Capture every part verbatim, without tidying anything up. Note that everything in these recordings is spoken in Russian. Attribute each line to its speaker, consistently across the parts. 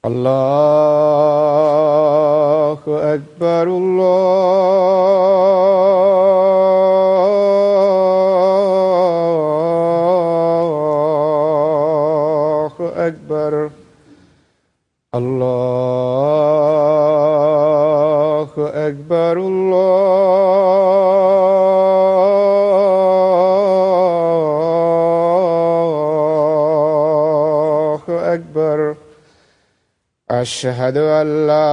Speaker 1: الله أكبر الله أكبر الله أكبر الله أكبر أشهد أن لا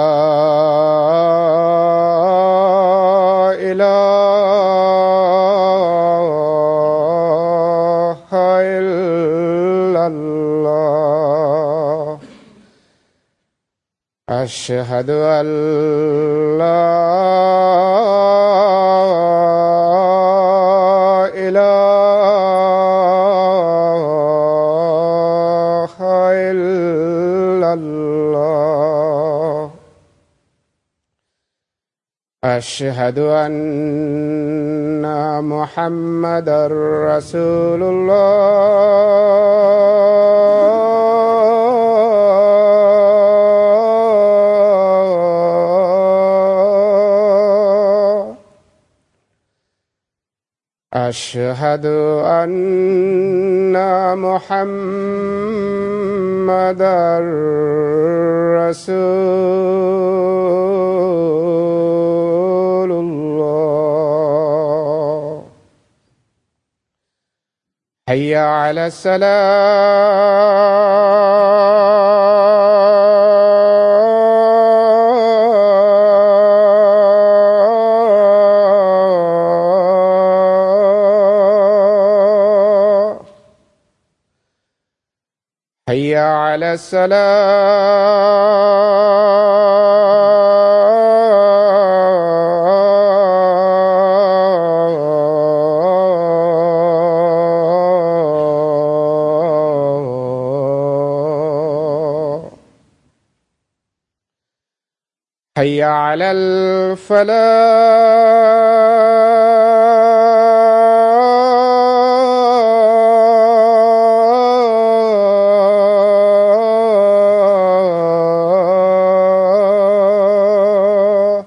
Speaker 1: إله إلا الله أشهد أن لا إله إلا الله أشهد أن محمدًا رسول الله أشهد أن محمدًا رسول الله حي على الصلاة حي على الصلاة حي على الفلاح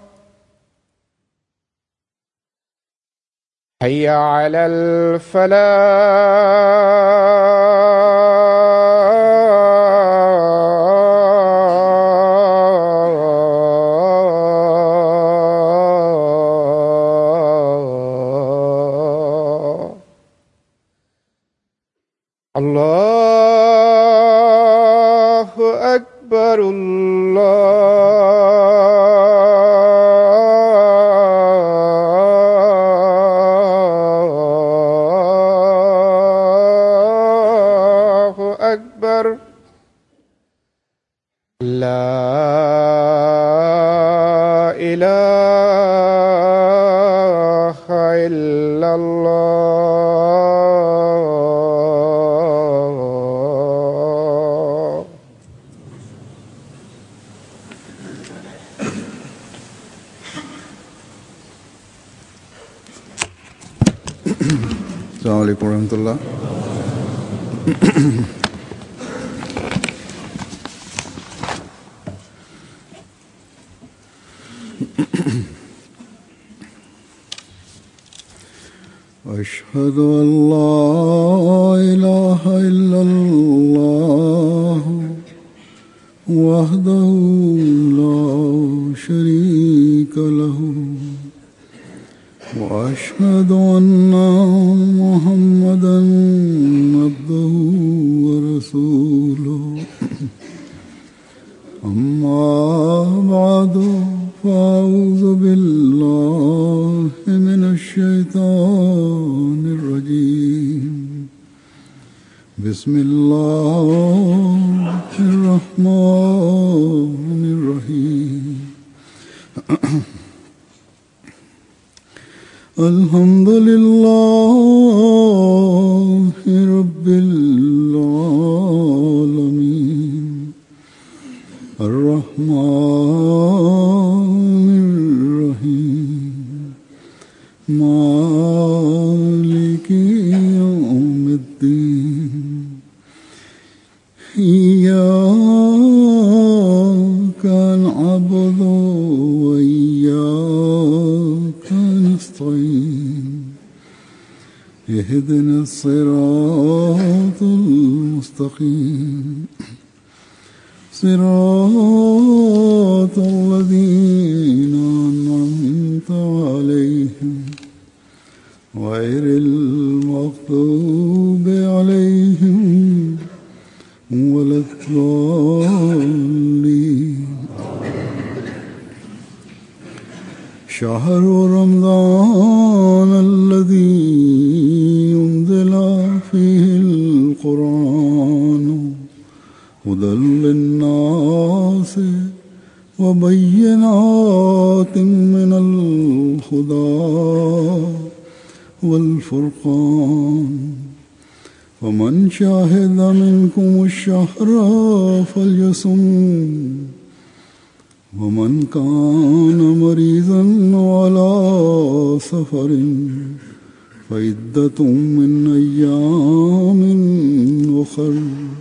Speaker 1: حي على الفلاح الله أكبر الله أكبر لا إله إلا الله
Speaker 2: السلام عليكم ورحمة الله. أشهد أن لا إله إلا الله وحده لا شريك له وأشهد أن محمدًا عبده ورسوله أما بعد فأعوذ بالله من الشيطان الرجيم بسم الله الرحمن الرحيم الحمد لله رب العالمين الرحمن الرحيم مالك يوم الدين إياك اهدنا الصراط المستقيم صراط الذين أنعمت عليهم غير المغضوب عليهم ولا الضالين. شهر رمضان الذي أنزل فيه القرآن هدى للناس وبينات من الهدى والفرقان ومن شهد منكم الشهر فليصم ومن كان مريضا على سفر فعدة من أيام أخر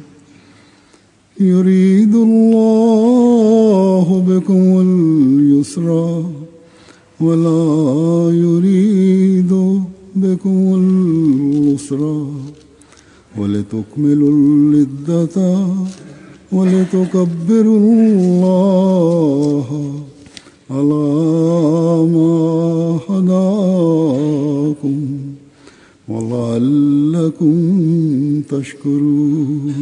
Speaker 2: يريد الله بكم اليسر ولا يريد بكم العسر ولتكملوا العدة ولتكبروا الله على ما هداكم ولعلكم تشكرون.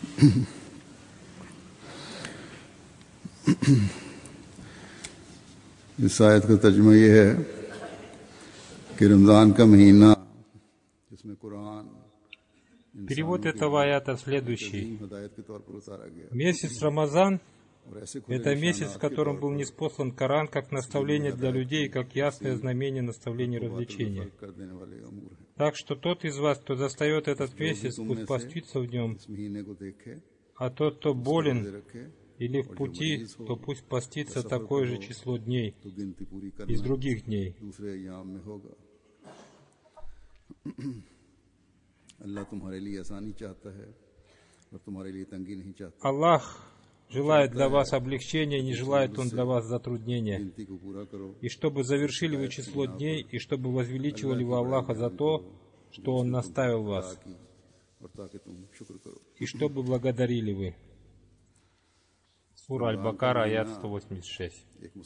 Speaker 2: इस आयत का तर्जुमा ये है कि रमज़ान का महीना जिसमें कुरान
Speaker 3: Перевод этого аята следующий. Месяц Рамазан – это месяц, в котором был ниспослан Коран как наставление для людей, как ясное знамение наставления развлечения. Так что тот из вас, кто застает этот месяц, пусть постится в нем, а тот, кто болен или в пути, то пусть постится такое же число дней из других дней. Аллах желает для вас облегчения, не желает Он для вас затруднения. И чтобы завершили вы число дней, и чтобы возвеличивали вы Аллаха за то, что Он наставил вас, и чтобы благодарили вы. Сура Аль-Бакара, аят сто восемьдесят шесть.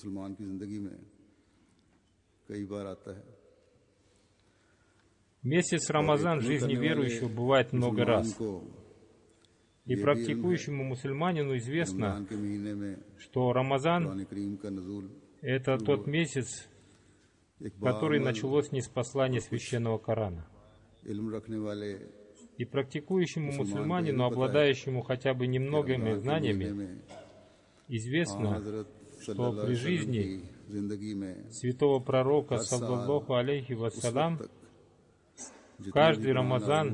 Speaker 3: Месяц Рамазан в жизни верующего бывает много раз. И практикующему мусульманину известно, что Рамазан — это тот месяц, который началось ниспослание Священного Корана. И практикующему мусульманину, обладающему хотя бы немногими знаниями, известно, что при жизни святого пророка, саллаллаху алейхи вассалям, в каждый Рамазан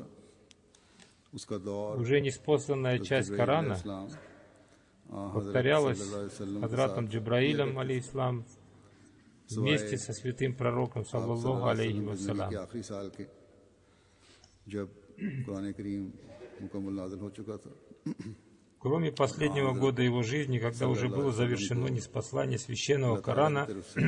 Speaker 3: уже неспосланная часть Корана повторялась Хазратом Джибраилем, алейхиссалам, вместе со святым пророком, саллаллаху алейхи вассалям. Кроме последнего года его жизни, когда уже было завершено ниспослание священного Корана,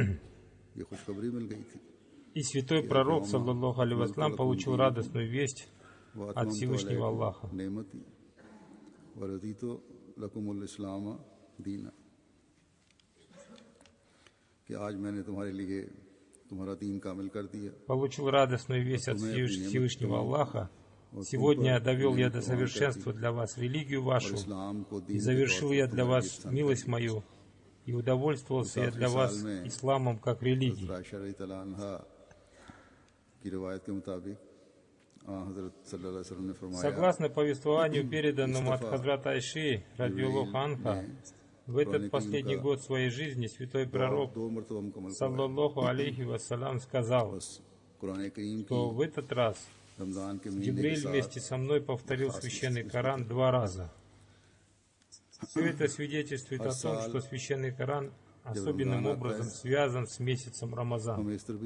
Speaker 3: и святой пророк, саллаллаху алейхи вассалям, получил радостную весть от Всевышнего Аллаха. Получил радостную весть от Всевышнего Аллаха. Сегодня довел я до совершенства для вас религию вашу, и завершил я для вас милость мою, и удовольствовался я для вас исламом как религией. Согласно повествованию, переданному от Хазрата Айши, радиаллаху анха, в этот последний год своей жизни святой пророк, саллаллаху алейхи вассалям, сказал, что в этот раз Джибриль вместе со мной повторил священный Коран два раза. Все это свидетельствует о том, что священный Коран особенным образом связан с месяцем Рамазан.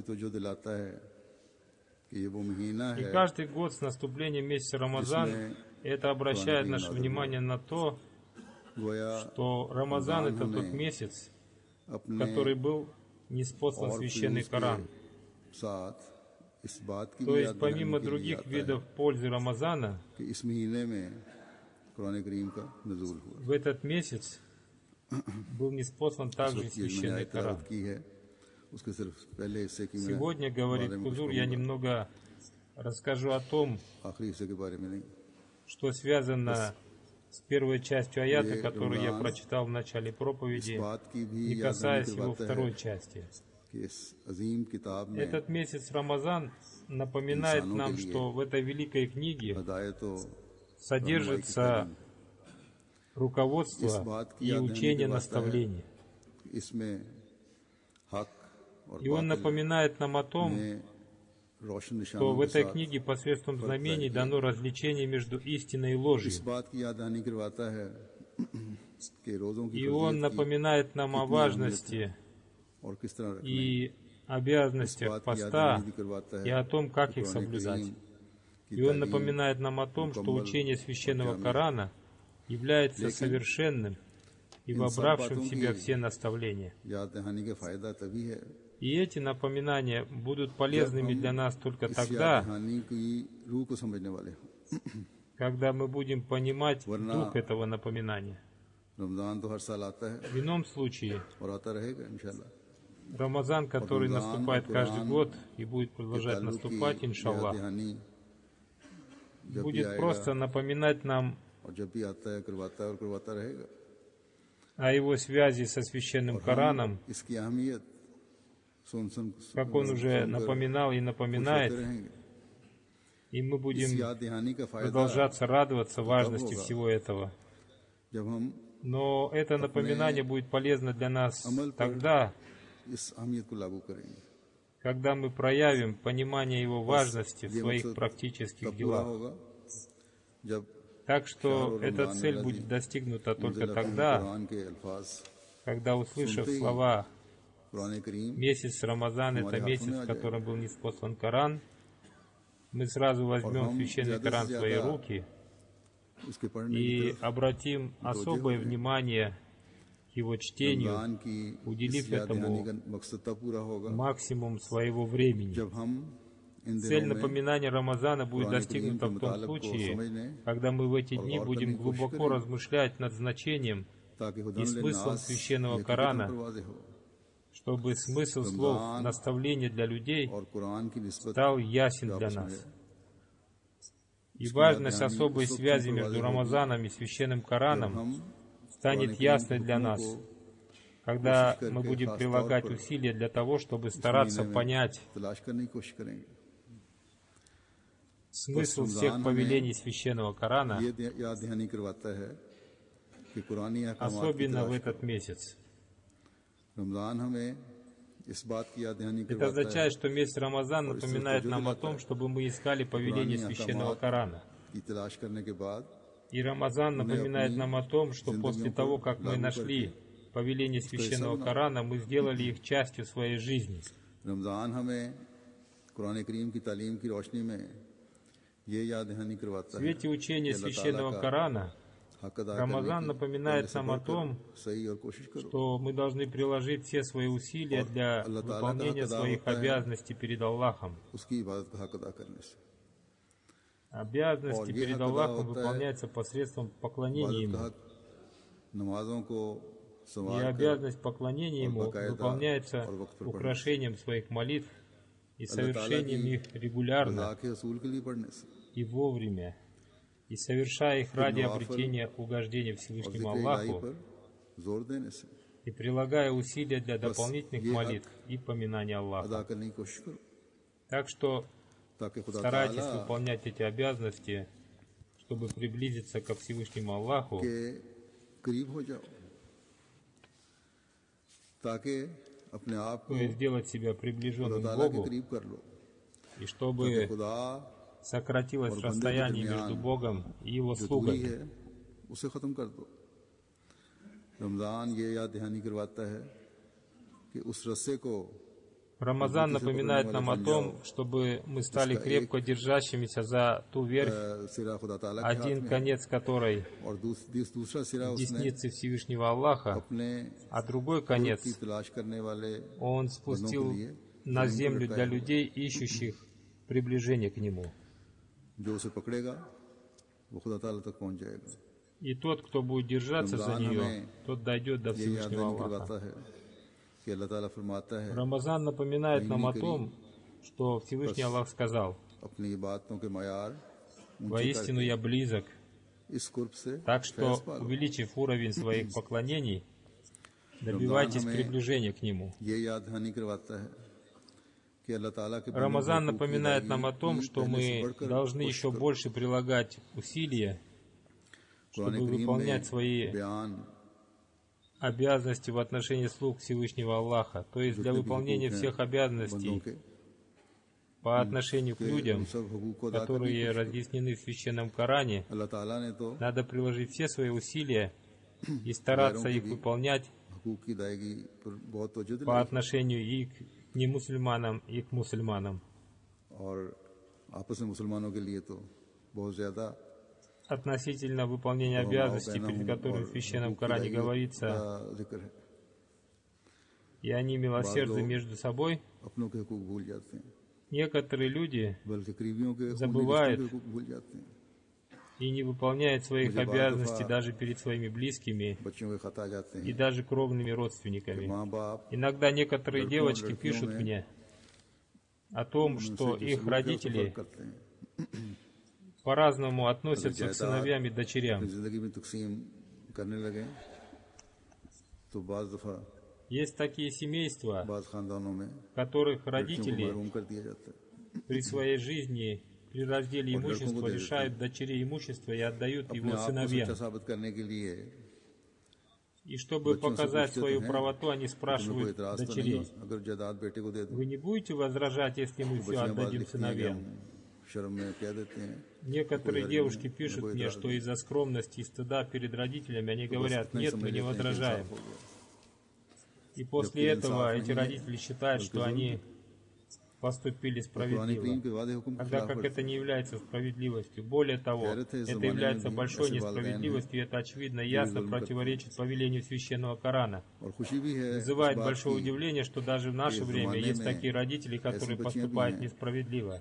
Speaker 3: И каждый год с наступлением месяца Рамазан это обращает наше внимание на то, что Рамазан — это тот месяц, в который был ниспослан священный Коран.
Speaker 2: इस बात की
Speaker 3: То
Speaker 2: भी
Speaker 3: есть,
Speaker 2: याद
Speaker 3: помимо
Speaker 2: दिलाने के लिए
Speaker 3: других
Speaker 2: आता
Speaker 3: видов
Speaker 2: है
Speaker 3: пользы Рамазана,
Speaker 2: कि इस महीने में कुरान करीम का नुज़ूल हुआ।
Speaker 3: в этот месяц был ниспослан
Speaker 2: इस
Speaker 3: также
Speaker 2: वक्त ये जो मैंने
Speaker 3: священный
Speaker 2: आयत तिलावत
Speaker 3: Коран.
Speaker 2: की है उसके सिर्फ पहले हिस्से की मैं
Speaker 3: Сегодня, говорит
Speaker 2: बारे में कुछ
Speaker 3: Хузур, я
Speaker 2: कहूँगा,
Speaker 3: немного расскажу о том,
Speaker 2: आखिरी हिस्से के बारे में नहीं।
Speaker 3: что связано с первой частью аята,
Speaker 2: ये
Speaker 3: которую я
Speaker 2: रमज़ान
Speaker 3: прочитал в начале
Speaker 2: इस
Speaker 3: проповеди,
Speaker 2: बात की भी
Speaker 3: не
Speaker 2: याद
Speaker 3: касаясь
Speaker 2: दिलाने
Speaker 3: его
Speaker 2: करवाता है
Speaker 3: второй части.
Speaker 2: कि इस अजीम किताब में
Speaker 3: Этот месяц Рамазан напоминает
Speaker 2: इंसानों के
Speaker 3: нам,
Speaker 2: लिए
Speaker 3: что в этой великой книге
Speaker 2: हदायत और रहनुमाई की
Speaker 3: содержится
Speaker 2: तालीम, इस
Speaker 3: руководство
Speaker 2: बात की
Speaker 3: и
Speaker 2: याद दिलाने
Speaker 3: учение
Speaker 2: करवाता है
Speaker 3: наставления.
Speaker 2: कि इसमें हक और
Speaker 3: И он
Speaker 2: बातिल
Speaker 3: напоминает нам о том,
Speaker 2: में रोशन
Speaker 3: что
Speaker 2: निशानों
Speaker 3: в
Speaker 2: के
Speaker 3: этой
Speaker 2: साथ
Speaker 3: книге посредством
Speaker 2: फर्क
Speaker 3: знамений
Speaker 2: जाहिर किया
Speaker 3: дано
Speaker 2: गया।
Speaker 3: развлечение между истиной и
Speaker 2: इस
Speaker 3: ложью.
Speaker 2: बात की याद दहानी करवाता है कि रोज़ों की
Speaker 3: И он
Speaker 2: फजीलत की
Speaker 3: напоминает нам о
Speaker 2: कितनी अहमियत है
Speaker 3: важности
Speaker 2: और किस तरह रखना है।
Speaker 3: и
Speaker 2: इस
Speaker 3: обязанностях
Speaker 2: बात की याद
Speaker 3: поста
Speaker 2: दहानी भी करवाता
Speaker 3: и
Speaker 2: है
Speaker 3: о том,
Speaker 2: कि
Speaker 3: как их
Speaker 2: कुरान
Speaker 3: соблюдать.
Speaker 2: करीम की
Speaker 3: И он
Speaker 2: तालीम
Speaker 3: напоминает нам о том, что
Speaker 2: मुकम्मल
Speaker 3: учение
Speaker 2: और
Speaker 3: священного
Speaker 2: जामिया।
Speaker 3: Корана является
Speaker 2: लेकिन
Speaker 3: совершенным и
Speaker 2: इन सब
Speaker 3: вобравшим в
Speaker 2: बातों
Speaker 3: себя
Speaker 2: की
Speaker 3: все наставления.
Speaker 2: याद दहानी का फ़ायदा तभी है
Speaker 3: И эти напоминания будут полезными
Speaker 2: जब
Speaker 3: для
Speaker 2: हम
Speaker 3: нас только
Speaker 2: इस याद
Speaker 3: тогда,
Speaker 2: दहानी की रूह को समझने वाले हों।
Speaker 3: когда мы будем понимать
Speaker 2: वरना
Speaker 3: дух этого напоминания.
Speaker 2: रमज़ान तो हर साल आता है
Speaker 3: В ином случае,
Speaker 2: और आता रहेगा इंशाल्लाह।
Speaker 3: Рамазан, который
Speaker 2: Рамазан,
Speaker 3: наступает каждый
Speaker 2: Коран
Speaker 3: год и будет
Speaker 2: के
Speaker 3: продолжать
Speaker 2: ताल्लुक की
Speaker 3: наступать,
Speaker 2: याद
Speaker 3: иншаллах,
Speaker 2: दहानी जब भी
Speaker 3: будет
Speaker 2: आएगा
Speaker 3: просто напоминать нам
Speaker 2: और जब भी आता है करवाता है और करवाता रहेगा।
Speaker 3: о его связи со священным
Speaker 2: और हम
Speaker 3: Кораном,
Speaker 2: इसकी अहमियत सुन सुन
Speaker 3: как он уже
Speaker 2: सुनकर
Speaker 3: напоминал и
Speaker 2: खुश होते
Speaker 3: напоминает,
Speaker 2: रहेंगे।
Speaker 3: и мы
Speaker 2: इस
Speaker 3: будем
Speaker 2: याद दहानी का फ़ायदा
Speaker 3: продолжаться радоваться
Speaker 2: तब
Speaker 3: важности
Speaker 2: होगा
Speaker 3: всего этого.
Speaker 2: जब हम
Speaker 3: Но это напоминание будет полезно для нас
Speaker 2: अमल पर
Speaker 3: тогда,
Speaker 2: इस अहमियत को लागू करेंगे।
Speaker 3: когда мы проявим понимание его важности в
Speaker 2: ये
Speaker 3: своих
Speaker 2: मकसद
Speaker 3: практических
Speaker 2: तब पूरा
Speaker 3: делах.
Speaker 2: होगा जब
Speaker 3: Так что
Speaker 2: शाहरुर
Speaker 3: эта
Speaker 2: रमज़ान
Speaker 3: цель
Speaker 2: अलज़ी
Speaker 3: будет достигнута только
Speaker 2: मुंज़िल
Speaker 3: тогда,
Speaker 2: कुरान के अल्फाज
Speaker 3: когда, услышав
Speaker 2: सुनते ही
Speaker 3: слова
Speaker 2: कुरान करीम
Speaker 3: «Месяц Рамазан — это
Speaker 2: हमारे हाथों
Speaker 3: месяц,
Speaker 2: में
Speaker 3: в
Speaker 2: आ
Speaker 3: котором
Speaker 2: जाएगा
Speaker 3: был ниспослан Коран», мы сразу
Speaker 2: और
Speaker 3: возьмем
Speaker 2: हम
Speaker 3: священный
Speaker 2: ज़्यादा
Speaker 3: Коран
Speaker 2: से
Speaker 3: в свои
Speaker 2: ज़्यादा
Speaker 3: руки
Speaker 2: उसके पढ़ने की
Speaker 3: и
Speaker 2: तरफ
Speaker 3: обратим особое внимание к его чтению,
Speaker 2: रमज़ान की
Speaker 3: уделив
Speaker 2: इस याद दहानी
Speaker 3: этому
Speaker 2: का मकसद तब पूरा होगा
Speaker 3: максимум своего времени.
Speaker 2: जब हम इन
Speaker 3: Цель
Speaker 2: दिनों में
Speaker 3: напоминания Рамазана будет
Speaker 2: कुरान करीम
Speaker 3: достигнута
Speaker 2: के
Speaker 3: в том
Speaker 2: मुतालब को
Speaker 3: случае,
Speaker 2: समझने
Speaker 3: когда мы в эти
Speaker 2: और
Speaker 3: дни
Speaker 2: गौर करने
Speaker 3: будем
Speaker 2: की कोशिश
Speaker 3: глубоко
Speaker 2: करेंगे
Speaker 3: размышлять над значением
Speaker 2: ताकि
Speaker 3: и
Speaker 2: हुदन
Speaker 3: смыслом
Speaker 2: लिन्नास
Speaker 3: священного
Speaker 2: ये हकीकतन
Speaker 3: Корана,
Speaker 2: पर वाज़ेह हो
Speaker 3: чтобы смысл слов
Speaker 2: रमज़ान
Speaker 3: наставления для людей
Speaker 2: और कुरान की निस्बत
Speaker 3: стал ясен
Speaker 2: जो
Speaker 3: для
Speaker 2: आपस में
Speaker 3: нас.
Speaker 2: है।
Speaker 3: И
Speaker 2: इसकी याद
Speaker 3: важность
Speaker 2: दहानी
Speaker 3: особой
Speaker 2: उस वक्त
Speaker 3: связи
Speaker 2: पर
Speaker 3: между
Speaker 2: वाज़ेह होगी
Speaker 3: Рамазаном и священным
Speaker 2: जब
Speaker 3: Кораном
Speaker 2: हम
Speaker 3: станет
Speaker 2: कुरान करीम
Speaker 3: ясной
Speaker 2: के
Speaker 3: для
Speaker 2: हुक्मों
Speaker 3: нас,
Speaker 2: को
Speaker 3: когда
Speaker 2: कोशिश
Speaker 3: мы
Speaker 2: करके
Speaker 3: будем
Speaker 2: खास तौर
Speaker 3: прилагать
Speaker 2: पर
Speaker 3: усилия для того, чтобы
Speaker 2: इस
Speaker 3: стараться
Speaker 2: महीने में
Speaker 3: понять
Speaker 2: तलाश करने की कोशिश करेंगे।
Speaker 3: смысл
Speaker 2: रमज़ान
Speaker 3: всех
Speaker 2: हमें
Speaker 3: повелений священного Корана,
Speaker 2: ये दे- याद दहानी करवाता है कि कुरानी अहकामात की
Speaker 3: особенно в
Speaker 2: तलाश
Speaker 3: этот
Speaker 2: करो।
Speaker 3: месяц.
Speaker 2: रमज़ान हमें इस बात की याद दहानी
Speaker 3: Это
Speaker 2: करवाता है
Speaker 3: означает, что месяц Рамазан
Speaker 2: और इससे
Speaker 3: напоминает
Speaker 2: तवज्जो
Speaker 3: нам о
Speaker 2: दिलाता
Speaker 3: том,
Speaker 2: है
Speaker 3: чтобы мы искали
Speaker 2: कि
Speaker 3: повеление
Speaker 2: कुरानी
Speaker 3: священного
Speaker 2: अहकामात
Speaker 3: Корана.
Speaker 2: की तलाश करने के बाद
Speaker 3: И Рамазан
Speaker 2: उन्हें
Speaker 3: напоминает
Speaker 2: अपनी
Speaker 3: нам о том, что
Speaker 2: जिंदगियों
Speaker 3: после
Speaker 2: पर
Speaker 3: того, как мы
Speaker 2: लागू
Speaker 3: нашли
Speaker 2: करके
Speaker 3: повеление
Speaker 2: उसका हिस्सा
Speaker 3: священного
Speaker 2: बनाओ।
Speaker 3: Корана, мы сделали их частью своей жизни.
Speaker 2: रमज़ान हमें कुरान करीम की तालीम की रोशनी में ये याद दहानी
Speaker 3: В
Speaker 2: करवाता है
Speaker 3: свете учения
Speaker 2: कि अल्लाह ताला
Speaker 3: священного
Speaker 2: का
Speaker 3: Корана
Speaker 2: हक अदा
Speaker 3: Рамазан
Speaker 2: करने की
Speaker 3: напоминает
Speaker 2: पहले से
Speaker 3: нам о
Speaker 2: बढ़कर
Speaker 3: том,
Speaker 2: सही और कोशिश करो।
Speaker 3: что мы должны приложить все свои усилия
Speaker 2: और
Speaker 3: для
Speaker 2: अल्लाह ताला का हक
Speaker 3: выполнения
Speaker 2: अदा
Speaker 3: своих
Speaker 2: होता है
Speaker 3: обязанностей перед Аллахом.
Speaker 2: उसकी इबादत का हक अदा करने से।
Speaker 3: Обязанности
Speaker 2: और ये
Speaker 3: перед
Speaker 2: हक अदा
Speaker 3: Аллахом
Speaker 2: होता है
Speaker 3: выполняются посредством поклонения
Speaker 2: इबादत का
Speaker 3: Ему.
Speaker 2: हक नमाजों को
Speaker 3: И
Speaker 2: संवार कर
Speaker 3: обязанность поклонения
Speaker 2: और
Speaker 3: Ему
Speaker 2: बाकायदा
Speaker 3: выполняется
Speaker 2: और वक्त पर पढ़ने से।
Speaker 3: украшением своих молитв и
Speaker 2: अल्लाह ताला
Speaker 3: совершением
Speaker 2: की
Speaker 3: их
Speaker 2: रज़ा
Speaker 3: регулярно
Speaker 2: के रसूल के लिए पढ़ने से
Speaker 3: и вовремя, и совершая их
Speaker 2: फिर
Speaker 3: ради
Speaker 2: नवाफिल
Speaker 3: обретения угождения
Speaker 2: और
Speaker 3: Всевышнему
Speaker 2: ज़िक्र इलाही
Speaker 3: Аллаху
Speaker 2: पर जोर देने से
Speaker 3: и прилагая усилия для
Speaker 2: बस
Speaker 3: дополнительных
Speaker 2: ये
Speaker 3: молитв и поминания
Speaker 2: अदा
Speaker 3: Аллаха.
Speaker 2: करने की कोशिश करो
Speaker 3: Так что
Speaker 2: ताकि खुदा
Speaker 3: старайтесь
Speaker 2: ताला
Speaker 3: выполнять эти обязанности, чтобы приблизиться ко Всевышнему Аллаху,
Speaker 2: के करीब हो जाओ ताकि अपने आप
Speaker 3: то
Speaker 2: को
Speaker 3: есть сделать себя
Speaker 2: खुदा
Speaker 3: приближенным к
Speaker 2: ताला के
Speaker 3: Богу,
Speaker 2: करीब कर लो
Speaker 3: и
Speaker 2: ताकि
Speaker 3: чтобы
Speaker 2: खुदा
Speaker 3: сократилось
Speaker 2: और बंदे के
Speaker 3: расстояние
Speaker 2: दरमियान
Speaker 3: между Богом и Его
Speaker 2: जो दूरी
Speaker 3: слугами.
Speaker 2: है उसे ख़त्म कर दो। रमज़ान ये याद दहानी करवाता है कि उस रस्से को
Speaker 3: Рамазан напоминает нам о том, чтобы мы стали крепко держащимися за ту верфь,
Speaker 2: अ, सिरा खुदा ताला के हाथ
Speaker 3: один
Speaker 2: में है
Speaker 3: конец которой
Speaker 2: और दूस, दूस, दूसरा सिरा उसने
Speaker 3: десницы Всевышнего Аллаха,
Speaker 2: अपने
Speaker 3: а другой
Speaker 2: की
Speaker 3: конец
Speaker 2: तलाश करने वाले
Speaker 3: Он спустил на землю для людей, ищущих приближение к Нему.
Speaker 2: जो उसे पकड़ेगा वो खुदा ताला तक पहुंच जाएगा।
Speaker 3: И тот, кто будет держаться за нее, тот дойдет до Всевышнего Аллаха. Рамазан напоминает нам о том, что Всевышний Аллах сказал: «Воистину я близок». Так что, увеличив уровень своих поклонений, добивайтесь приближения к Нему. Рамазан напоминает нам о том, что мы должны еще больше прилагать усилия, чтобы выполнять свои обязанности в отношении слуг Всевышнего Аллаха. То есть для выполнения всех обязанностей по отношению к людям, которые разъяснены в Священном Коране, надо приложить все свои усилия и стараться их выполнять по отношению и к немусульманам, и к мусульманам. Относительно выполнения обязанностей, перед которыми в Священном Коране говорится, и они милосердны между собой, некоторые люди забывают и не выполняют своих обязанностей даже перед своими близкими и даже кровными родственниками. Иногда некоторые девочки пишут мне о том, что их родители по-разному относятся к сыновьям и дочерям. Есть такие семейства, в которых родители при своей жизни, при разделе имущества, лишают дочерей имущества и отдают его сыновьям. И чтобы показать свою правоту, они спрашивают дочерей: «Вы не будете возражать, если мы все отдадим сыновьям?» Некоторые девушки пишут мне, что из-за скромности и стыда перед родителями они говорят: «Нет, мы не возражаем». И после этого эти родители считают, что они поступили справедливо, тогда как это не является справедливостью. Более того, это является большой несправедливостью, и это очевидно и ясно противоречит повелению Священного Корана. Вызывает большое удивление, что даже в наше время есть такие родители, которые поступают несправедливо.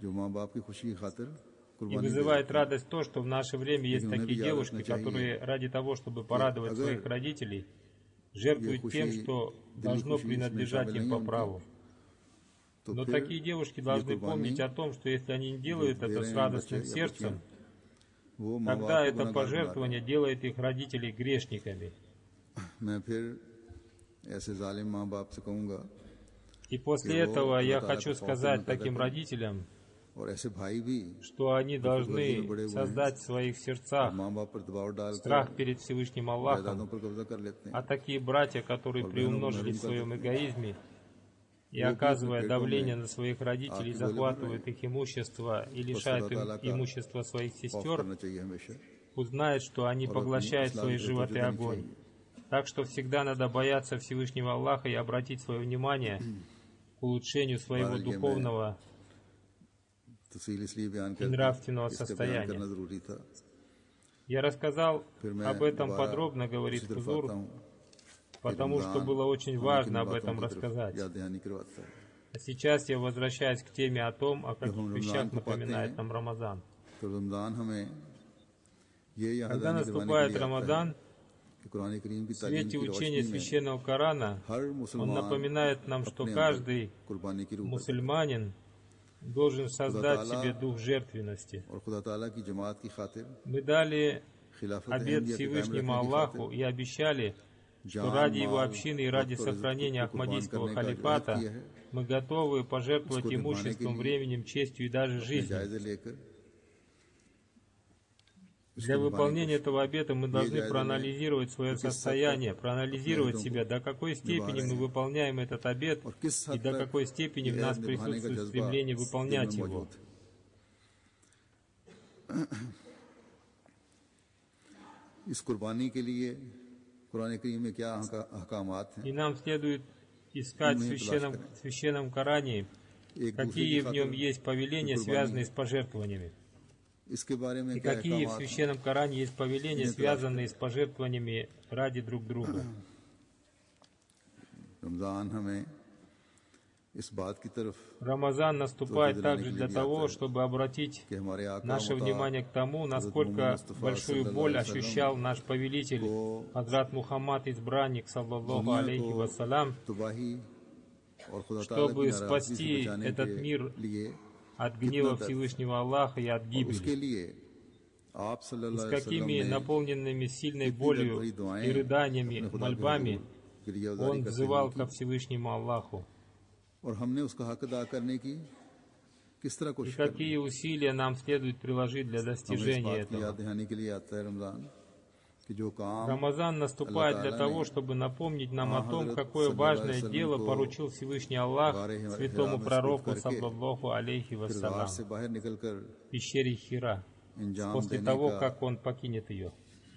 Speaker 3: И вызывает радость то, что в наше время есть такие девушки, которые ради того, чтобы порадовать своих родителей, жертвуют тем, что должно принадлежать им по праву. Но такие девушки должны помнить о том, что если они не делают это с радостным сердцем, тогда это пожертвование делает их родителей грешниками. И после этого я хочу сказать таким родителям, что они должны создать в своих сердцах страх перед Всевышним Аллахом, а такие братья, которые приумножили в своем эгоизме и, оказывая давление на своих родителей, захватывают их имущество и лишают им имущества своих сестер, узнают, что они поглощают свои животы огонь. Так что всегда надо бояться Всевышнего Аллаха и обратить свое внимание к улучшению своего духовного и нравственного состояния. Я рассказал об этом подробно, говорит Хузур, потому что было очень важно об этом рассказать. А сейчас я возвращаюсь к теме о том, о каких вещах напоминает нам Рамазан. Когда наступает Рамадан, в свете учения Священного Корана, он напоминает нам, что каждый мусульманин должен создать себе дух жертвенности. Мы дали обет Всевышнему Аллаху и обещали, что ради его общины и ради сохранения Ахмадийского халифата мы готовы пожертвовать имуществом, временем, честью и даже жизнью. Для выполнения этого обета мы должны проанализировать свое состояние, проанализировать себя, до какой степени мы выполняем этот обет и до какой степени в нас присутствует стремление выполнять его. И нам следует искать в Священном, в Священном Коране, какие в нем есть повеления, связанные с пожертвованиями. И какие в Священном Коране есть повеления, связанные с пожертвованиями ради друг друга. Рамазан наступает также для того, чтобы обратить наше внимание к тому, насколько большую боль ощущал наш повелитель, Хазрат Мухаммад, избранник, саллаллаху алейхи вассалям, чтобы спасти этот мир от гнева Всевышнего Аллаха и от гибели. И с какими наполненными сильной болью и рыданиями, мольбами он взывал ко Всевышнему Аллаху. И какие усилия нам следует приложить для достижения этого. Рамазан наступает для того, чтобы напомнить нам о том, какое важное дело поручил Всевышний Аллах святому пророку, саллаллаху алейхи вассалам, в пещере Хира, после того, как он покинет ее.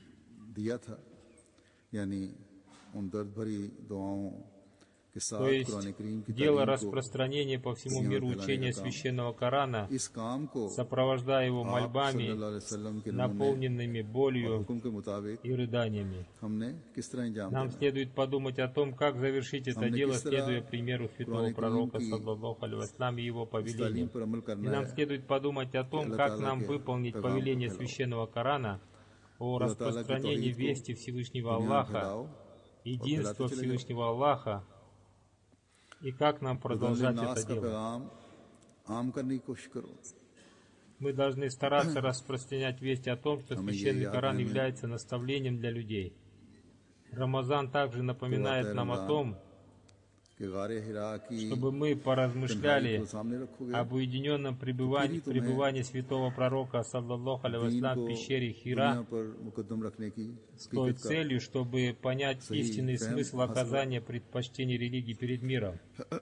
Speaker 3: То есть дело распространения по всему миру учения Священного Корана, сопровождая его мольбами, наполненными болью и рыданиями. Нам следует подумать о том, как завершить это дело, следуя примеру святого пророка, саллаллаху алейхи вассалям, и его повелениям. И нам следует подумать о том, как нам выполнить повеление Священного Корана о распространении вести Всевышнего Аллаха, единства Всевышнего Аллаха, и как нам продолжать это дело. Мы должны стараться распространять весть о том, что Священный Коран является наставлением для людей. Рамазан также напоминает нам о том, чтобы мы поразмышляли об уединенном пребывании, пребывании святого пророка, саллаллаху алейхи вассалям, в пещере Хира, с той целью, чтобы понять истинный смысл оказания предпочтения религии перед миром.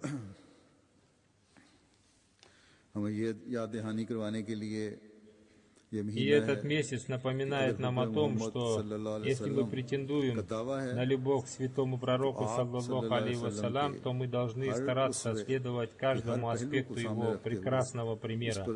Speaker 3: И этот месяц напоминает нам о том, что если мы претендуем на любовь к святому пророку, саллаллаху алейхи вассалям, то мы должны стараться следовать каждому аспекту его прекрасного примера.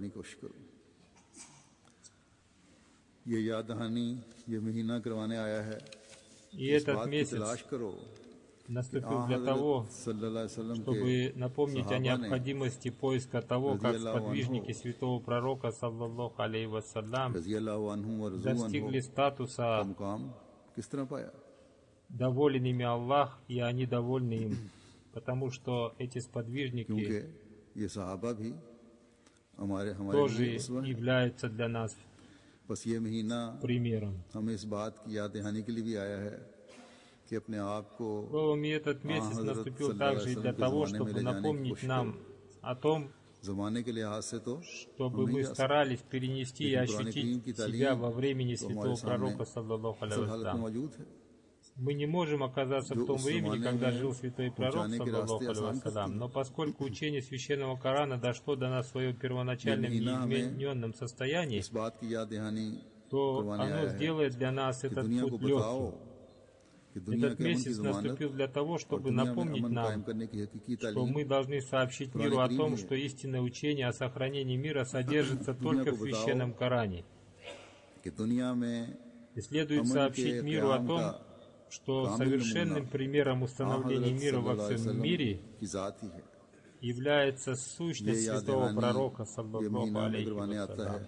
Speaker 3: И этот месяц наступил для того, чтобы напомнить о необходимости поиска того, как сподвижники святого пророка, саллаллаху алейхи вассалям, достигли статуса доволен ими Аллах, и они довольны им, потому что эти сподвижники тоже являются для нас примером. Словом, и этот месяц наступил также и для того, чтобы напомнить нам о том, чтобы мы старались перенести и ощутить себя во времени святого пророка, саллаллаху алейхи вассалям. Мы не можем оказаться в том времени, когда жил святой пророк, саллаллаху алейхи вассалям, но поскольку учение Священного Корана дошло до нас в своем первоначальном неизмененном состоянии, то оно сделает для нас этот путь легким. Этот месяц наступил для того, чтобы напомнить нам, что мы должны сообщить миру о том, что истинное учение о сохранении мира содержится только в Священном Коране. И следует сообщить миру о том, что совершенным примером установления мира во всем мире является сущность святого пророка, саллаллаху алейхи вассалям.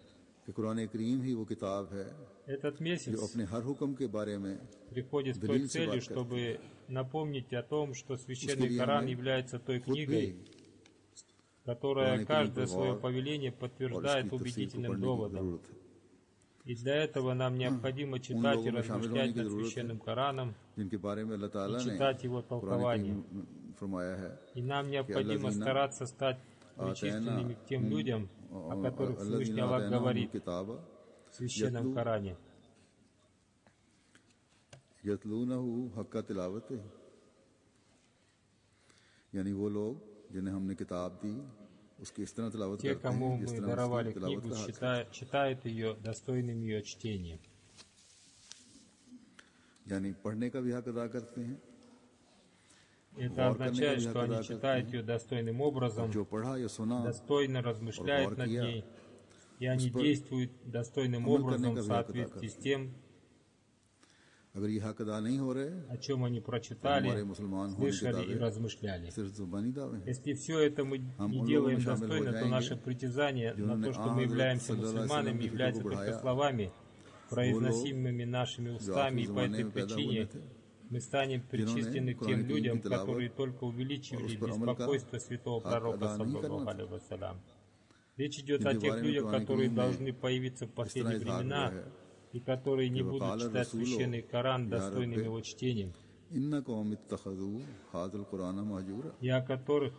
Speaker 3: Этот месяц приходит с той целью, чтобы напомнить о том, что Священный Коран является той книгой, которая каждое свое повеление подтверждает убедительным доводом. И для этого нам необходимо читать и размышлять над Священным Кораном и читать его толкование. И нам необходимо стараться стать причисленными к тем людям, о которых Всевышний Аллах говорит в Священном Коране. Те, кому мы даровали книгу, читают, читают ее достойным ее чтения. Это означает, что они читают ее достойным образом, достойно размышляют над ней, и они действуют достойным образом в соответствии с тем, о чем они прочитали, слышали и размышляли. Если все это мы не делаем достойно, то наше притязание на то, что мы являемся мусульманами, является только словами, произносимыми нашими устами, и по этой причине мы станем причислены к тем людям, которые только увеличивали беспокойство святого пророка, саллаллаху алейхи вассалям. Речь идет о тех людях, которые должны появиться в последние времена, и которые не будут читать священный Коран достойным его чтением, и о которых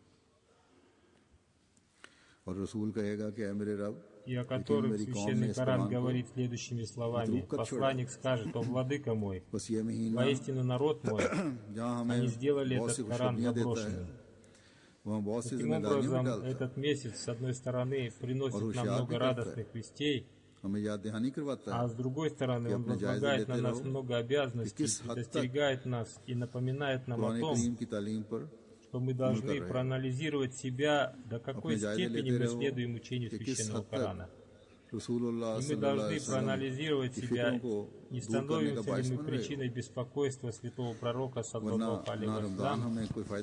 Speaker 3: и о которых священный Коран говорит следующими словами. Посланник скажет: «О владыка мой, воистину народ мой, они сделали этот Коран заброшенным». Таким образом, этот месяц, с одной стороны, приносит нам много радостных вестей, а с другой стороны, он возлагает на нас много обязанностей, предостерегает нас и напоминает нам о том, что мы должны проанализировать себя, до какой степени мы следуем учению священного Корана. И мы должны проанализировать себя, не становимся ли мы причиной беспокойства святого пророка, саллаллаху алейхи вассалям.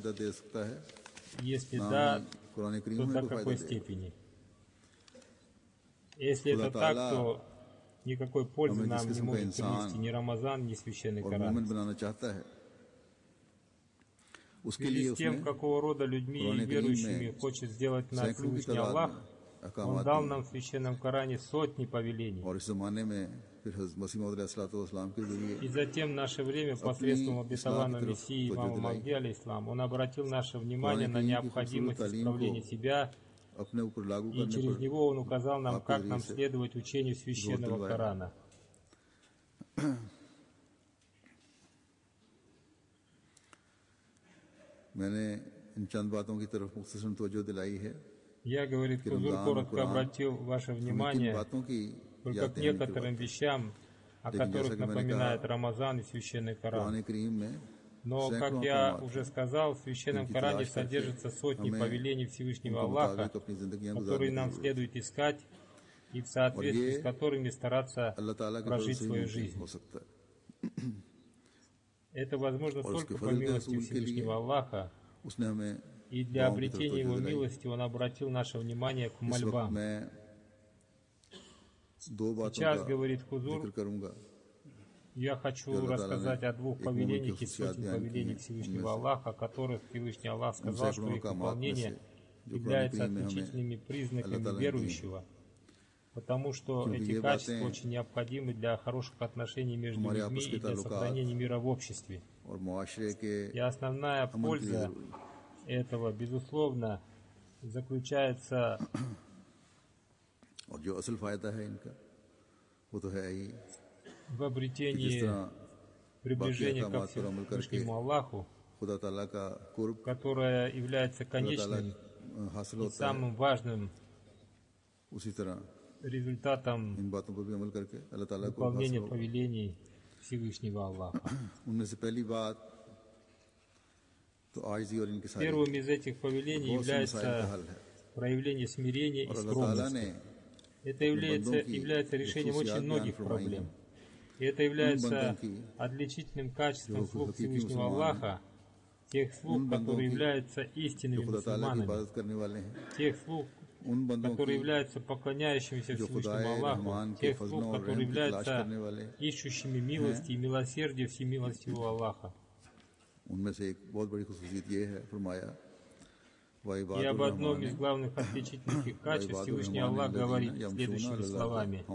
Speaker 3: Если да, то до какой степени? Если это так, то никакой пользы нам не может принести ни Рамазан, ни священный Коран. В связи с тем, какого рода людьми и верующими хочет сделать нас Всевышний Аллах, Он дал нам в священном Коране сотни повелений. И затем в наше время, посредством обетованного Мессии имама Махди алейхиссалам, Он обратил наше внимание на необходимость исправления себя, и через него Он указал нам, как нам следовать учению священного Корана. Я, говорит Хузур, коротко обратил ваше внимание только к некоторым вещам, о которых напоминает Рамазан и священный Коран. Но, как я уже сказал, в священном Коране содержатся сотни повелений Всевышнего Аллаха, которые нам следует искать и в соответствии с которыми стараться прожить свою жизнь. Это возможно только по милости Всевышнего Аллаха, и для обретения Его милости Он обратил наше внимание к мольбам. Сейчас, говорит Хузур, я хочу рассказать о двух повелениях из сотен повелений Всевышнего Аллаха, о которых Всевышний Аллах сказал, что их выполнение является отличительными признаками верующего, потому что эти качества очень необходимы для хороших отношений между людьми и для сохранения мира в обществе. И основная польза этого, безусловно, заключается в обретении приближения ко Всевышнему Аллаху, которое является конечным и самым важным результатом выполнения повелений Всевышнего Аллаха. Первым из этих повелений является проявление смирения и скромности. Это является, является решением очень многих проблем. И это является отличительным качеством слуг Всевышнего Аллаха, тех слуг, которые являются истинными мусульманами, тех слуг, которые являются поклоняющимися Всевышнему Аллаху, тех слуг, которые являются ищущими милости и милосердия всемилостивого Аллаха. И об одном из главных отличительных их качеств Всевышний Аллах говорит следующими словами.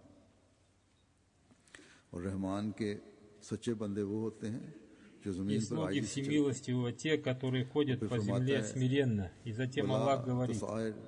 Speaker 3: И слуги всемилостивого те, которые ходят по земле смиренно. И затем Аллах говорит: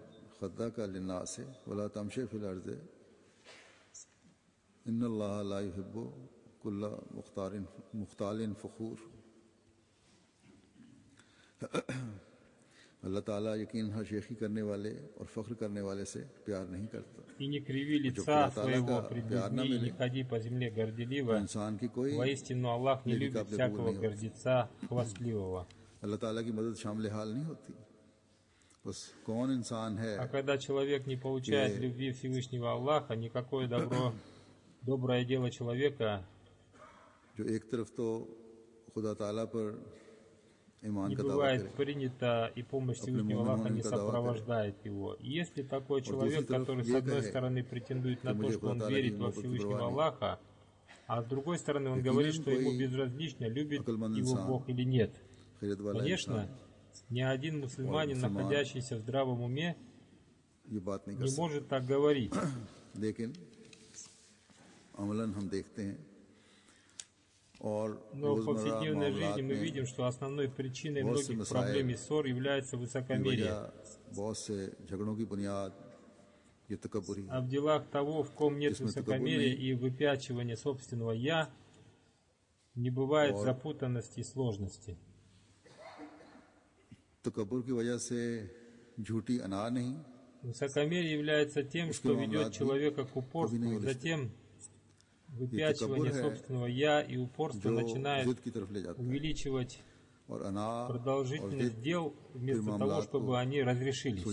Speaker 2: अल्लाह ताला यकीन हर शेखी करने वाले और फख्र करने वाले से प्यार नहीं करता।
Speaker 3: И не криви лица своего пред людьми, и не ходи по земле горделиво. Воистину Аллах не любит всякого гордеца, хвастливого.
Speaker 2: अल्लाह ताला की मदद शामिल हाल नहीं होती। बस कौन इंसान है?
Speaker 3: А когда человек не получает любви Всевышнего Аллаха, никакое добро, доброе дело человека
Speaker 2: जो एक तरफ तो खुदा ताला पर ईमान
Speaker 3: не
Speaker 2: का दावा
Speaker 3: бывает
Speaker 2: करे,
Speaker 3: принято, и помощь Всевышнего Аллаха не сопровождает его. И если такой человек, который с одной стороны претендует на то, что он верит во Всевышнего Аллаха, а с другой стороны он говорит, что ему безразлично, любит его Бог или нет, конечно, ни один мусульманин, находящийся в здравом уме, не может так говорить. Но в повседневной жизни мы видим, что основной причиной многих проблем и ссор является высокомерие. А в делах того, в ком нет высокомерия и выпячивания собственного «я», не бывает запутанности и сложности. Высокомерие является тем, что ведет человека к упорству, затем выпячивание собственного «я» и упорство начинает увеличивать продолжительность дел, вместо того, чтобы они разрешились.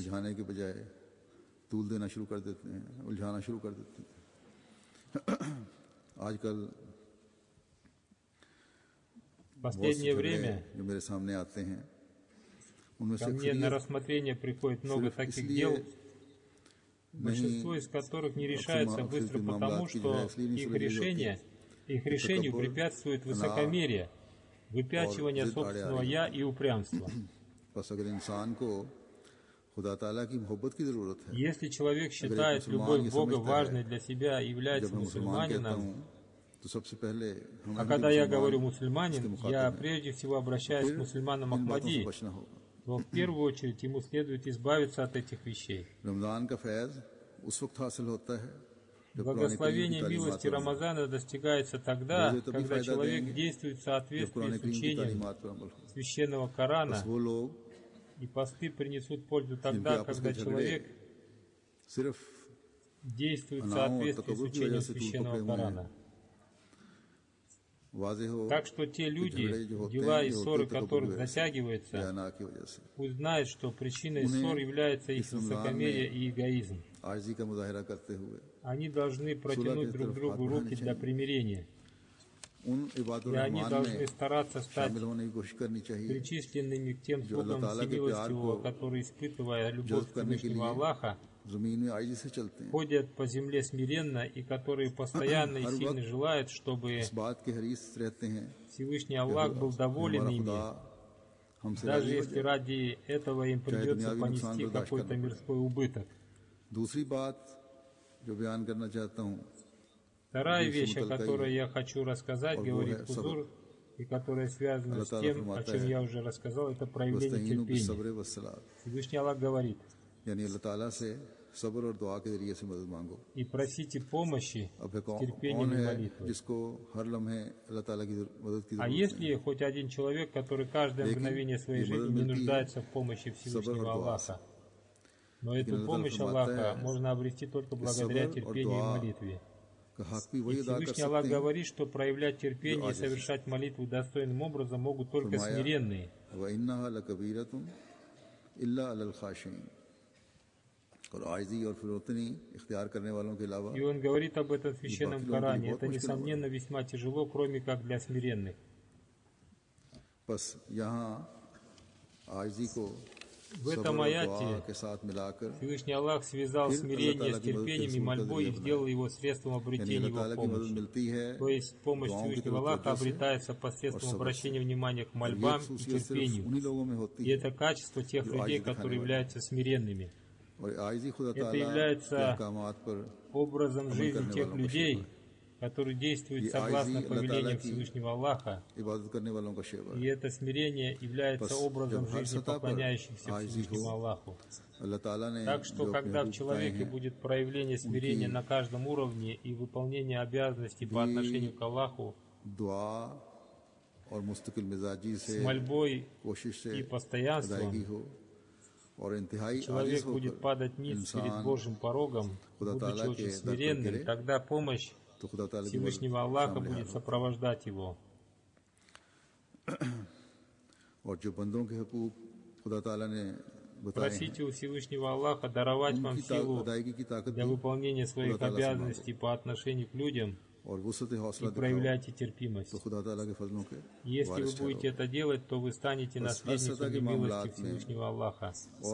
Speaker 3: В последнее время ко мне на рассмотрение приходит много таких дел, большинство из которых не решается быстро потому, что их решение, их решению препятствует высокомерие, выпячивание собственного «я» и упрямство. Если человек считает любовь Бога важной для себя и является мусульманином, а когда я говорю мусульманин, я прежде всего обращаюсь к мусульманам Ахмадии, то в первую очередь ему следует избавиться от этих вещей. Благословение милости Рамазана достигается тогда, когда человек действует в соответствии с учением священного Корана, и посты принесут пользу тогда, когда человек действует в соответствии с учением священного Корана. Так что те люди, дела и ссоры которых затягиваются, пусть знают, что причиной ссор является их высокомерие и эгоизм. Они должны протянуть друг другу руки для примирения. И они должны стараться стать причисленными к тем слугам всемилостивого, которые, испытывая любовь Всевышнего Аллаха, ходят по земле смиренно и которые постоянно и сильно желают, чтобы Всевышний Аллах был доволен ими, даже если ради этого им придется понести какой-то мирской убыток. Вторая вещь, о которой я хочу рассказать, говорит Хузур, и которая связана с тем, о чем я уже рассказал, это проявление терпения. Всевышний Аллах говорит: и просите помощи с терпением и молитвой. А если хоть один человек, который каждое мгновение своей жизни не нуждается в помощи Всевышнего Аллаха, но эту помощь Аллаха можно обрести только благодаря терпению и молитве. И Всевышний Аллах говорит, что проявлять терпение и совершать молитву достойным образом могут только смиренные. И он говорит об этом в Священном Коране. Это, несомненно, весьма тяжело, кроме как для смиренных. В этом аяте Всевышний Аллах связал смирение с терпением и мольбой и сделал его средством обретения его помощи. То есть помощь Всевышнего Аллаха обретается посредством обращения внимания к мольбам и терпению. И это качество тех людей, которые являются смиренными. Это является образом жизни тех людей, которые действуют согласно повелению Всевышнего Аллаха. И это смирение является образом жизни поклоняющихся Всевышнему Аллаху. Так что, когда в человеке будет проявление смирения на каждом уровне и выполнение обязанностей по отношению к Аллаху, с мольбой и постоянством, человек будет падать ниц перед Божьим порогом, будучи очень смиренным, тогда помощь Всевышнего Аллаха будет сопровождать его. Просите у Всевышнего Аллаха даровать вам силу для выполнения своих обязанностей по отношению к людям, и проявляйте терпимость. Если вы будете это делать, то вы станете наследниками милости Всевышнего Аллаха.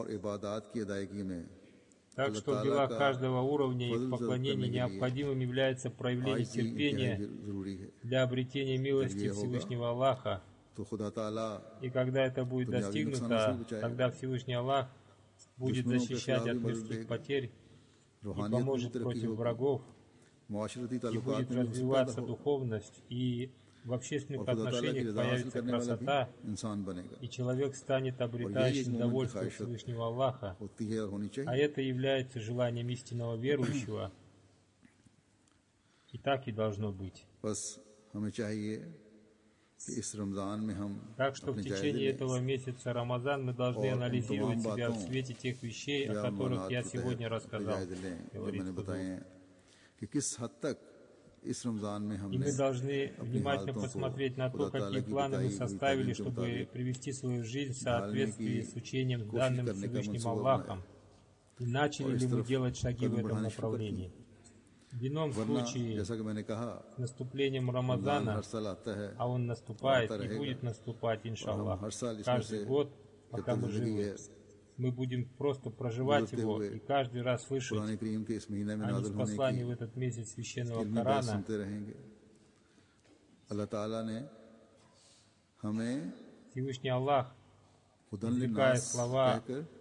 Speaker 3: Так что в делах каждого уровня и в поклонении необходимым является проявление терпения для обретения милости Всевышнего Аллаха. И когда это будет достигнуто, тогда Всевышний Аллах будет защищать от мирских потерь и поможет против врагов, и будет развиваться духовность, и в общественных отношениях появится красота, и человек станет обретающим довольство Всевышнего Аллаха. А это является желанием истинного верующего. И так и должно быть. Так что в течение этого месяца Рамазан мы должны анализировать себя в свете тех вещей, о которых я сегодня рассказал, говорит Хузур. И мы должны внимательно посмотреть на то, какие планы мы составили, чтобы привести свою жизнь в соответствии с учением, данным Всевышним Аллахом. И начали ли мы делать шаги в этом направлении. В ином случае, с наступлением Рамазана, а он наступает и будет наступать, иншаллах, каждый год, пока мы живы, мы будем просто проживать его и каждый раз слышать о ниспослании в этот месяц священного Корана. Всевышний Аллах, извлекая слова,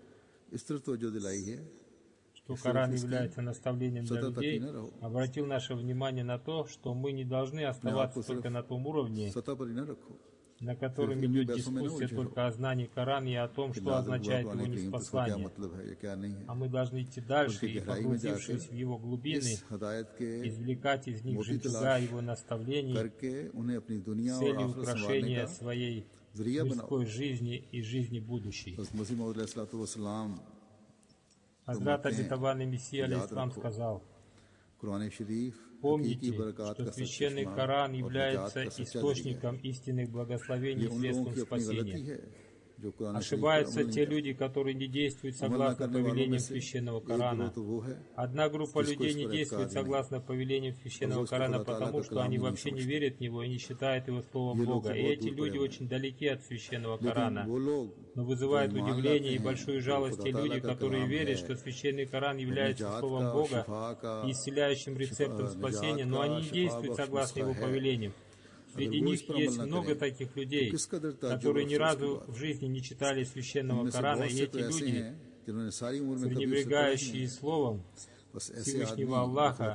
Speaker 3: что Коран является наставлением для людей, обратил наше внимание на то, что мы не должны оставаться только на том уровне, на котором идет дискуссия только о знании Корана и о том, что означает его ниспослание. А мы должны идти дальше и, погрузившись в его глубины, извлекать из них жемчуга его наставлений с целью украшения своей мирской жизни и жизни будущей. Хазрат обетованный Мессия алейхиссалам сказал: помните, что священный Коран является источником истинных благословений и средством спасения. Ошибаются те люди, которые не действуют согласно повелениям священного Корана. Одна группа людей не действует согласно повелениям священного Корана, потому что они вообще не верят в него и не считают его словом Бога. И эти люди очень далеки от священного Корана. Но вызывают удивление и большую жалость те люди, которые верят, что священный Коран является словом Бога и исцеляющим рецептом спасения, но они не действуют согласно его повелениям. Среди них есть много таких людей, которые ни разу в жизни не читали священного Корана, и эти люди, пренебрегающие словом Всевышнего Аллаха,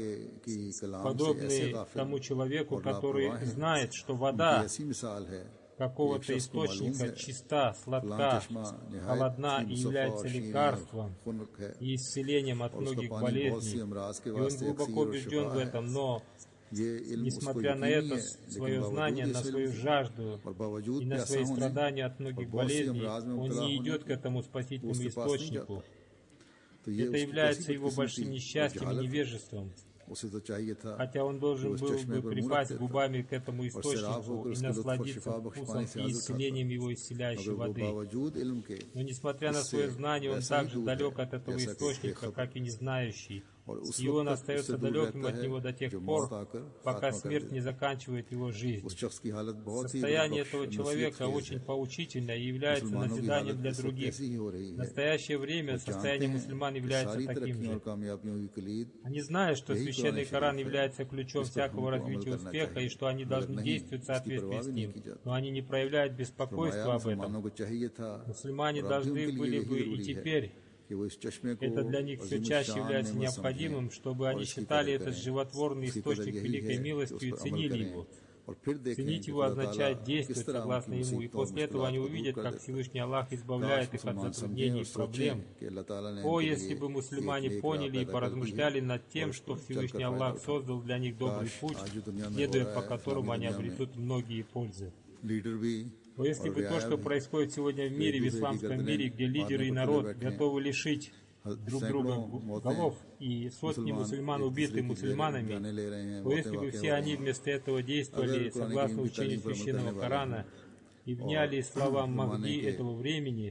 Speaker 3: подобные тому человеку, который знает, что вода какого-то источника чиста, сладка, холодна и является лекарством и исцелением от многих болезней. И он глубоко убежден в этом, но несмотря на это свое знание, на свою жажду и на свои страдания от многих болезней, он не идет к этому спасительному источнику. Это является его большим несчастьем и невежеством. Хотя он должен был бы припасть губами к этому источнику и насладиться вкусом и исцелением его исцеляющей воды. Но несмотря на свое знание, он также далек от этого источника, как и не знающий. И он остается далеким от него до тех пор, пока смерть не заканчивает его жизнь. Состояние этого человека очень поучительное и является назиданием для других. В настоящее время состояние мусульман является таким же. Они знают, что священный Коран является ключом всякого развития успеха и что они должны действовать в соответствии с ним, но они не проявляют беспокойства об этом. Мусульмане должны были бы и теперь, это для них все чаще является необходимым, чтобы они считали этот животворный источник великой милостью и ценили его. Ценить его означает действовать согласно ему, и после этого они увидят, как Всевышний Аллах избавляет их от затруднений и проблем. О, если бы мусульмане поняли и поразмышляли над тем, что Всевышний Аллах создал для них добрый путь, следуя по которому они обретут многие пользы. Но если бы то, что происходит сегодня в мире, в исламском мире, где лидеры и народ готовы лишить друг друга голов, и сотни мусульман убиты мусульманами, то если бы все они вместо этого действовали согласно учению священного Корана и вняли словам Махди этого времени,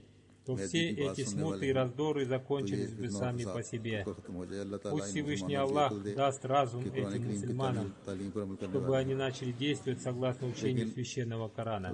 Speaker 3: то все эти смуты и раздоры закончились бы сами по себе. Пусть Всевышний Аллах даст разум этим мусульманам, чтобы они начали действовать согласно учению священного Корана.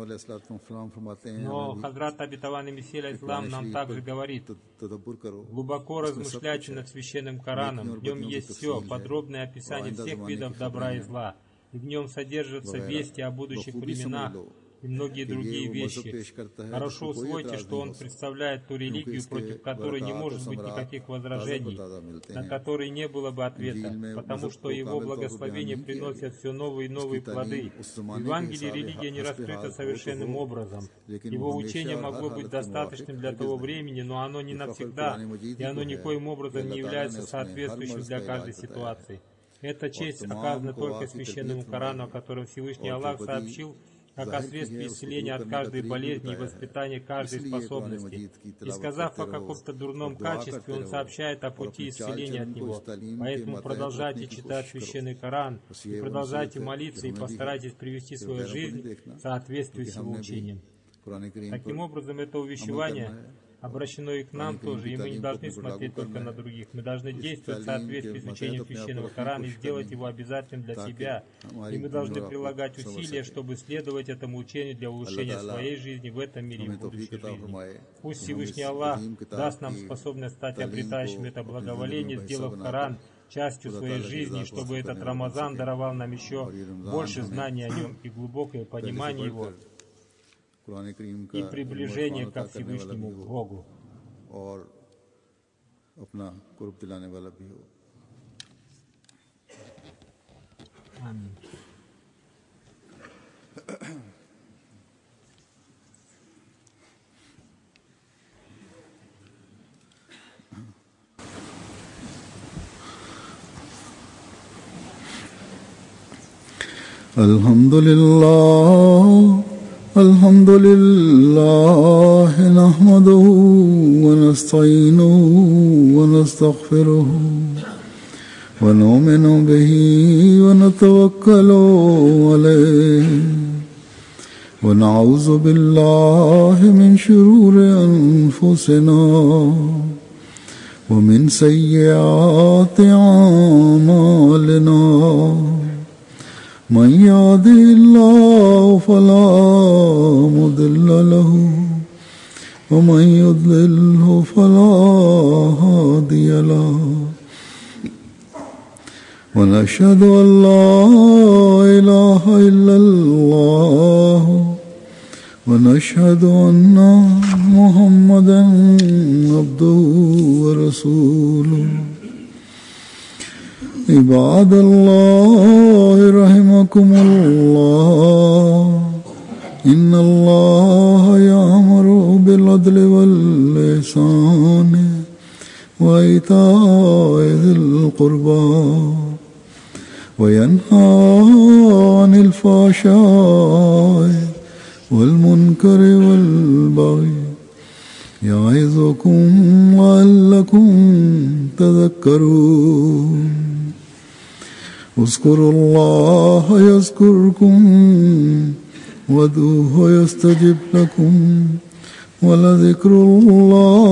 Speaker 3: Но Хазрат обетованный Мессия алейхиссалам нам также говорит: глубоко размышляйте над священным Кораном, в нем есть все, подробное описание всех видов добра и зла, и в нем содержатся вести о будущих временах и многие другие вещи. Хорошо усвойте, что он представляет ту религию, против которой не может быть никаких возражений, на которые не было бы ответа, потому что его благословения приносят все новые и новые плоды. В Евангелии религия не раскрыта совершенным образом. Его учение могло быть достаточным для того времени, но оно не навсегда, и оно никоим образом не является соответствующим для каждой ситуации. Эта честь оказана только священному Корану, о котором Всевышний Аллах сообщил, как о средстве исцеления от каждой болезни и воспитания каждой способности. И сказав о каком-то дурном качестве, он сообщает о пути исцеления от него. Поэтому продолжайте читать священный Коран, и продолжайте молиться, и постарайтесь привести свою жизнь в соответствии с его учением. Таким образом, это увещевание обращено и к нам тоже, и мы не должны смотреть только на других. Мы должны действовать в соответствии с учением священного Корана и сделать его обязательным для себя. И мы должны прилагать усилия, чтобы следовать этому учению для улучшения своей жизни в этом мире и в будущей жизни. Пусть Всевышний Аллах даст нам способность стать обретающим это благоволение, сделав Коран частью своей жизни, чтобы этот Рамазан даровал нам еще больше знаний о нем и глубокое понимание его, и приближение ко Всевышнему Богу. Аминь.
Speaker 2: Алхамдулиллах. الحمد لله نحمده ونستعينه ونستغفره ونؤمن به ونتوكل عليه ونعوذ بالله من شرور أنفسنا ومن سيئات أعمالنا من يهده الله فلا مضل له ومن يضلله فلا هادي له ونشهد أن لا إله إلا الله ونشهد أن محمدا عبده ورسوله عباد الله رحمكم الله إن الله يأمر بالعدل والإحسان وإيتاء ذي القربى وينهى عن الفحشاء والمنكر والبغي يعظكم لعلكم تذكرون اذكروا الله يذكركم وادعوه يستجب لكم ولذكر الله